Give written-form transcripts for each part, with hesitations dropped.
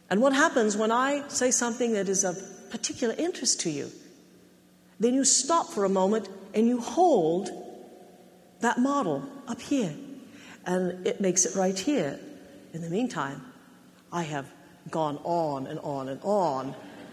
And what happens when I say something that is of particular interest to you? Then you stop for a moment and you hold that model up here. And it makes it right here. In the meantime, I have gone on and on and on.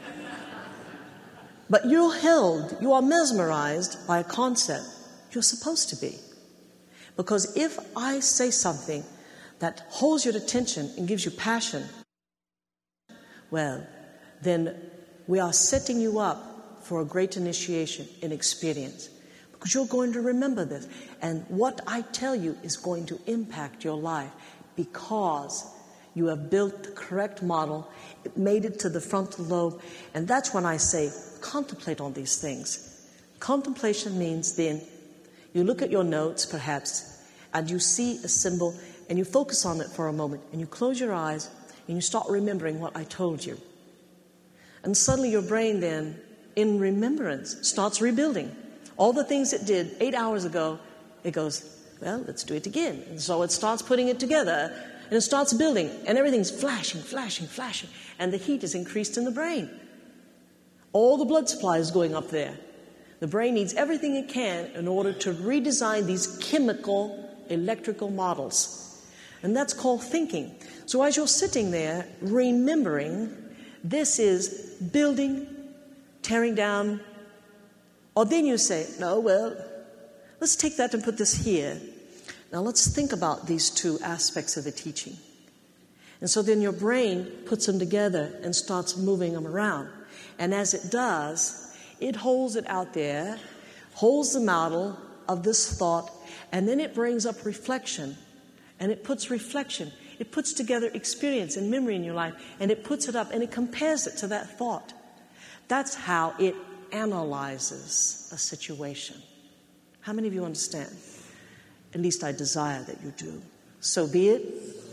But you are mesmerized by a concept. You're supposed to be. Because if I say something that holds your attention and gives you passion, well, then we are setting you up for a great initiation in experience. Because you're going to remember this. And what I tell you is going to impact your life because you have built the correct model. It made it to the frontal lobe. And that's when I say, contemplate on these things. Contemplation means then you look at your notes, perhaps, and you see a symbol, and you focus on it for a moment, and you close your eyes, and you start remembering what I told you. And suddenly your brain then, in remembrance, starts rebuilding. All the things it did 8 hours ago, it goes, well, let's do it again. And so it starts putting it together, and it starts building, and everything's flashing, flashing, flashing, and the heat is increased in the brain. All the blood supply is going up there. The brain needs everything it can in order to redesign these chemical, electrical models. And that's called thinking. So as you're sitting there, remembering, this is building, tearing down. Or then you say, no, well, let's take that and put this here. Now let's think about these two aspects of the teaching. And so then your brain puts them together and starts moving them around. And as it does, it holds it out there, holds the model of this thought, and then it brings up reflection. And it puts reflection. It puts together experience and memory in your life, and it puts it up, and it compares it to that thought. That's how it analyzes a situation. How many of you understand? At least I desire that you do. So be it.